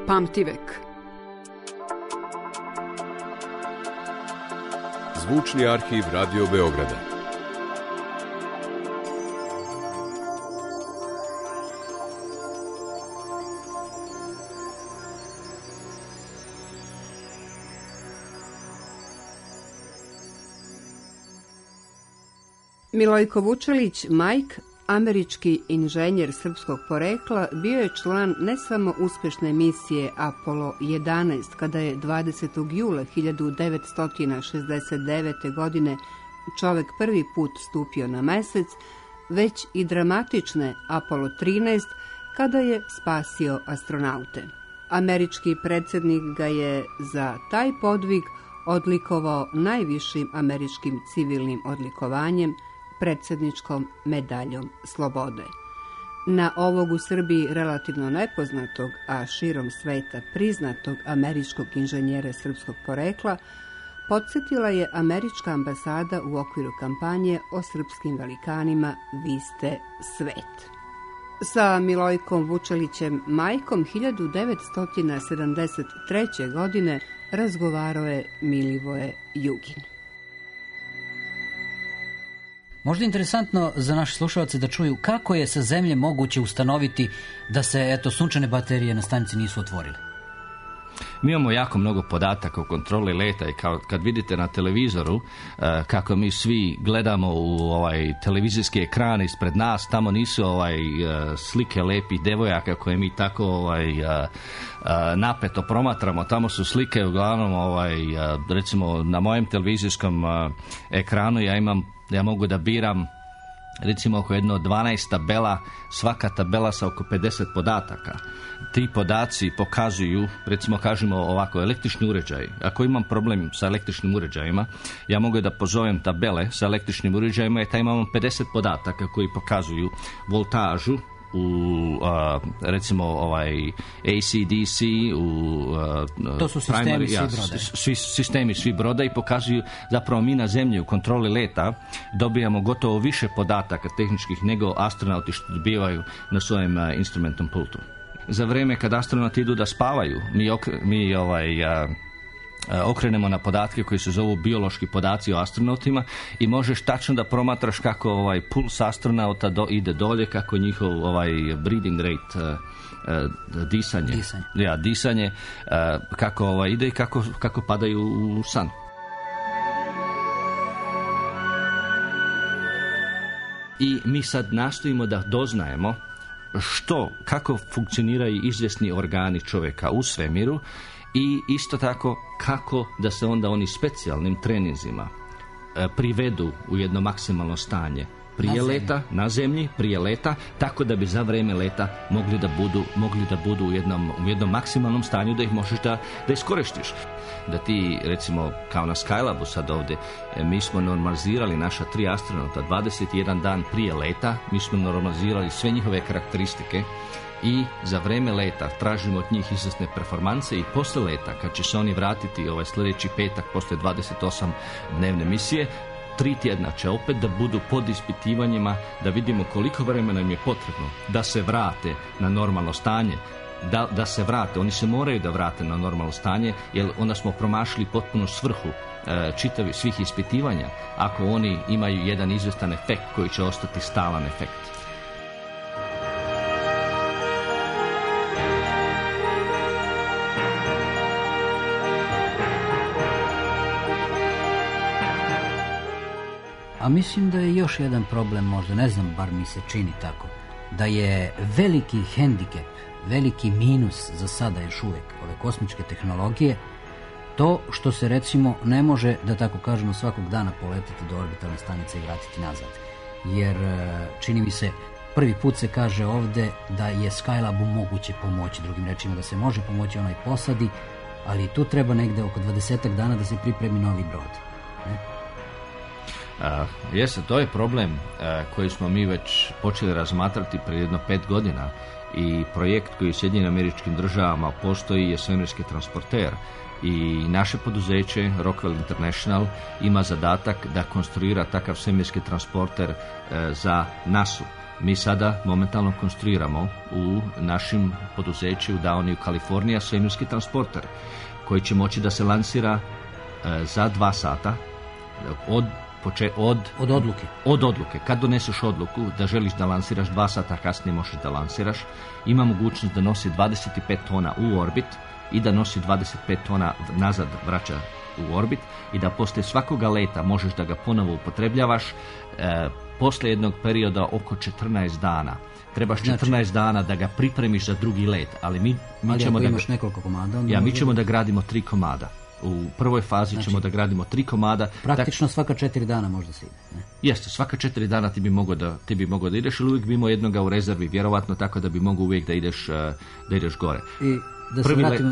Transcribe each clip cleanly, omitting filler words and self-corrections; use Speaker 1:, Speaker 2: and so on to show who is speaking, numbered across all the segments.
Speaker 1: Pamtivek.
Speaker 2: Zvučni arhiv Radio Beograda.
Speaker 3: Milojko Vučelić, Mike, američki inženjer srpskog porekla, bio je član ne samo uspješne misije Apollo 11, kada je 20. jula 1969. godine čovjek prvi put stupio na mesec, već i dramatične Apollo 13, kada je spasio astronaute. Američki predsjednik ga je za taj podvig odlikovao najvišim američkim civilnim odlikovanjem, predsjedničkom medaljom slobode. Na ovog u Srbiji relativno nepoznatog, a širom sveta priznatog američkog inženjera srpskog porekla, podsjetila je američka ambasada u okviru kampanje o srpskim velikanima Vi ste svet. Sa Milojkom Vučelićem Majkom 1973. godine razgovarao je Milivoje Jugin.
Speaker 4: Možda je interesantno za naše slušalce da čuju kako je sa Zemlje moguće ustanoviti da se sunčane baterije na stanici nisu otvorile.
Speaker 5: Mi imamo jako mnogo podataka o kontroli leta i kad vidite na televizoru kako mi svi gledamo u televizijski ekran ispred nas, tamo nisu slike lepih devojaka koje mi tako napeto promatramo, tamo su slike uglavnom recimo na mojem televizijskom ekranu ja mogu da biram recimo oko jedno 12 tabela, svaka tabela sa oko 50 podataka. Ti podaci pokazuju, recimo kažemo ovako, električni uređaj. Ako imam problem sa električnim uređajima, ja mogu da pozovem tabele sa električnim uređajima i taj imamo 50 podataka koji pokazuju voltažu u recimo AC/DC
Speaker 4: to su sistemi svi broda.
Speaker 5: Sistemi svi broda i pokazuju zapravo mi na Zemlji u kontroli leta dobijamo gotovo više podataka tehničkih nego astronauti što dobivaju na svojem instrumentnom pultu. Za vrijeme kad astronauti idu da spavaju, mi okrenemo na podatke koji se zovu biološki podaci o astronautima i možeš tačno da promatraš kako puls astronauta ide dolje, kako njihov breathing rate, disanje kako ide i kako padaju u san. I mi sad nastojimo da doznajemo kako funkcioniraju izvjesni organi čovjeka u svemiru i isto tako kako da se onda oni specijalnim treninzima privedu u jedno maksimalno stanje na zemlji, prije leta, tako da bi za vrijeme leta mogli da budu u jednom maksimalnom stanju da ih možeš da iskoristiš. Da ti, recimo, kao na Skylabu sad ovdje, mi smo normalizirali naša 3 astronauta 21 dan prije leta, mi smo normalizirali sve njihove karakteristike i za vrijeme leta tražimo od njih izvrsne performanse i posle leta, kad će se oni vratiti sljedeći petak posle 28 dnevne misije, 3 tjedna će opet da budu pod ispitivanjima, da vidimo koliko vremena im je potrebno da se vrate na normalno stanje, da se vrate. Oni se moraju da vrate na normalno stanje, jer onda smo promašili potpuno svrhu svih ispitivanja, ako oni imaju jedan izvestan efekt koji će ostati stalan efekt.
Speaker 4: A mislim da je još jedan problem, možda, ne znam, bar mi se čini tako, da je veliki hendikep, veliki minus za sada još uvijek ove kosmičke tehnologije, to što se recimo ne može, da tako kažemo, svakog dana poletiti do orbitalne stanice i vratiti nazad. Jer čini mi se, prvi put se kaže ovdje da je Skylabu moguće pomoći, drugim rečima da se može pomoći onaj posadi, ali tu treba negde oko 20 dana da se pripremi novi brod. Ne?
Speaker 5: Jeste, to je problem koji smo mi već počeli razmatrati prije jedno 5 godina i projekt koji u Sjedinjenim Američkim Državama postoji je svemirski transporter i naše poduzeće Rockwell International ima zadatak da konstruira takav svemirski transporter za NASA. Mi sada momentalno konstruiramo u našim poduzeću u Downie u Kaliforniji svemirski transporter koji će moći da se lansira za 2 sata od odluke. Kad doneseš odluku da želiš da lansiraš 2 sata kasnije možeš da lansiraš, ima mogućnost da nosi 25 tona u orbit i da nosi 25 tona nazad vraća u orbit i da poslije svakoga leta možeš da ga ponovo upotrebljavaš poslije jednog perioda oko 14 dana. Trebaš 14 dana da ga pripremiš za drugi let, ali mi ćemo da
Speaker 4: imaš nekoliko komada,
Speaker 5: mi ćemo da gradimo 3 komada. U prvoj fazi ćemo da gradimo 3 komada.
Speaker 4: Praktično svaka 4 dana možda se ide. Ne?
Speaker 5: Jeste, svaka 4 dana ti bi mogao da ideš, ili uvijek bi imao jednoga u rezervi, vjerovatno, tako da bi mogao uvijek da ideš gore.
Speaker 4: I da se vratimo...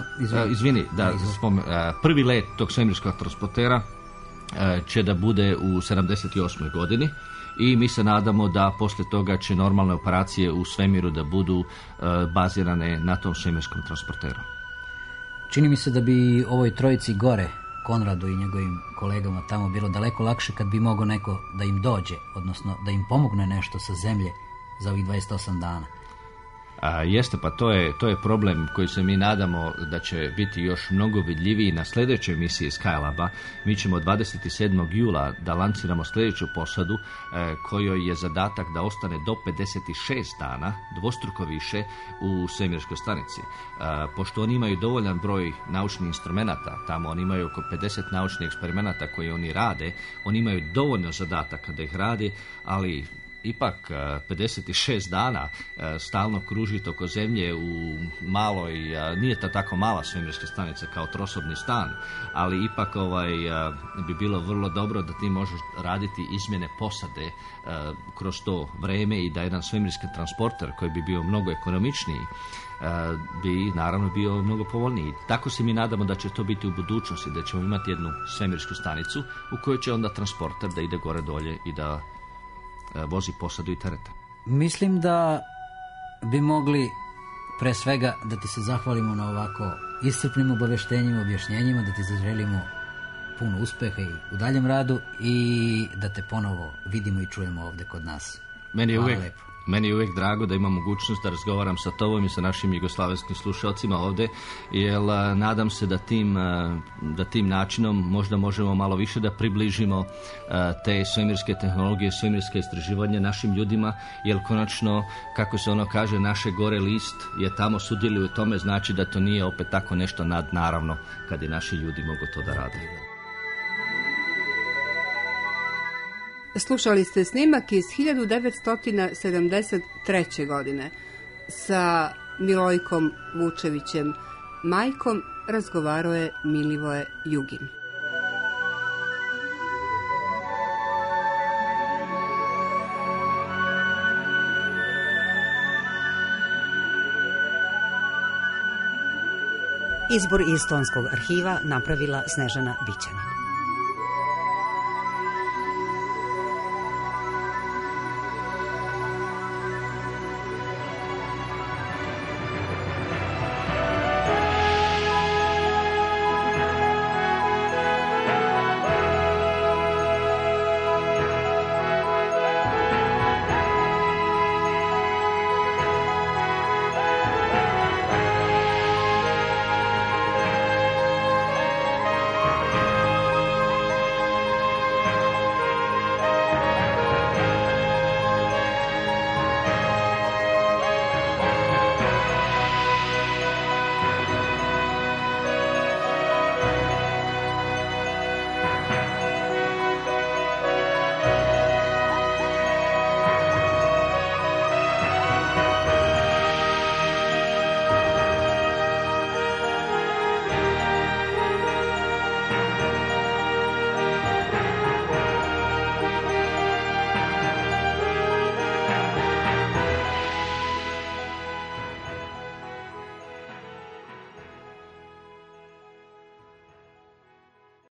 Speaker 5: Prvi let tog svemirskog transportera će da bude u 78. godini i mi se nadamo da poslije toga će normalne operacije u svemiru da budu bazirane na tom svemirskom transporteru.
Speaker 4: Čini mi se da bi ovoj trojici gore, Konradu i njegovim kolegama tamo, bilo daleko lakše kad bi mogao neko da im dođe, odnosno da im pomogne nešto sa zemlje za ovih 28 dana.
Speaker 5: Jeste, pa to je problem koji se mi nadamo da će biti još mnogo vidljiviji na sljedećoj misiji Skylaba. Mi ćemo 27. jula da lanciramo sljedeću posadu kojoj je zadatak da ostane do 56 dana, dvostruko više u svemirskoj stanici. Pošto oni imaju dovoljan broj naučnih instrumenata, tamo oni imaju oko 50 naučnih eksperimenata koje oni rade, oni imaju dovoljno zadataka da ih radi, ali ipak 56 dana stalno kružiti oko zemlje u maloj, nije to tako mala svemirska stanica kao trosobni stan, ali ipak bi bilo vrlo dobro da ti možeš raditi izmjene posade kroz to vreme i da jedan svemirski transporter koji bi bio mnogo ekonomičniji bi naravno bio mnogo povoljniji. Tako se mi nadamo da će to biti u budućnosti, da ćemo imati jednu svemirsku stanicu u kojoj će onda transporter da ide gore dolje i da vozi posadu i terete.
Speaker 4: Mislim da bi mogli pre svega da ti se zahvalimo na ovako iscrpnim obaveštenjima, objašnjenjima, da ti zaželimo puno uspeha i u daljem radu i da te ponovo vidimo i čujemo ovdje kod nas.
Speaker 5: Meni je uvijek drago da imam mogućnost da razgovaram sa tobom i sa našim jugoslavenskim slušalcima ovdje, jer nadam se da tim načinom možda možemo malo više da približimo te svemirske tehnologije, svemirske istraživanja našim ljudima, jer konačno, kako se ono kaže, naše gore list je tamo sudjeluju u tome, znači da to nije opet tako nešto nadnaravno kad i naši ljudi mogu to da rade.
Speaker 3: Slušali ste snimak iz 1973. godine. Sa Milojkom Vučevićem majkom razgovarao je Milivoje Jugin.
Speaker 1: Izbor iz Tonskog arhiva napravila Snežana Bićanin.